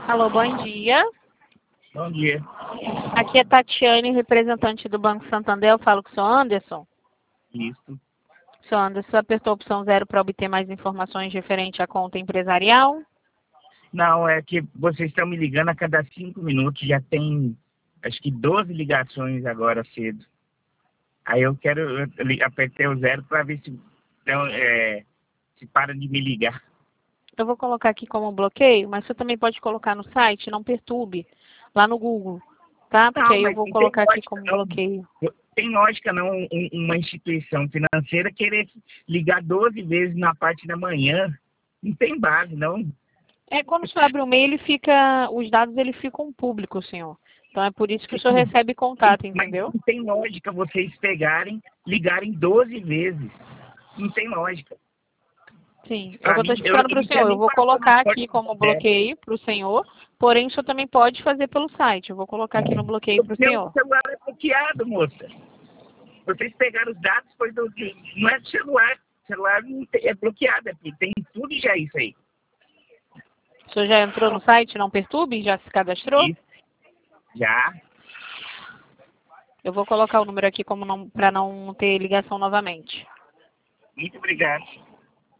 Alô, bom dia. Bom dia. Aqui é Tatiane, representante do Banco Santander. Eu falo com o senhor Anderson. Isso. Senhor Anderson, apertou a opção 0 para obter mais informações referente à conta empresarial? Não, é que vocês estão me ligando a cada 5 minutos, já tem acho que 12 ligações agora cedo. Aí eu apertei o 0 para ver se para de me ligar. Eu vou colocar aqui como bloqueio, mas você também pode colocar no site, não perturbe, lá no Google, tá? Porque Não, aí eu mas vou não tem colocar aqui lógica como não. bloqueio. Tem lógica não uma instituição financeira querer ligar 12 vezes na parte da manhã. Não tem base, não. Quando o senhor abre o e-mail, os dados eles ficam públicos, senhor. Então é por isso que o senhor recebe contato, Mas entendeu? não tem lógica vocês ligarem 12 vezes. Não tem lógica. Sim, é o Para que eu estou mim, explicando para o não tinha senhor. Eu nem vou passado no colocar aqui código como zero. bloqueio para o senhor, porém o senhor também pode fazer pelo site. Eu vou colocar aqui no bloqueio para o Meu senhor. celular é bloqueado, moça. Vocês pegaram os dados, não é do celular. O celular não é bloqueado aqui. Tem tudo já isso aí. O senhor já entrou no site Não Perturbe? Já se cadastrou? Isso. Já. Eu vou colocar o número aqui como para não ter ligação novamente. Muito obrigado.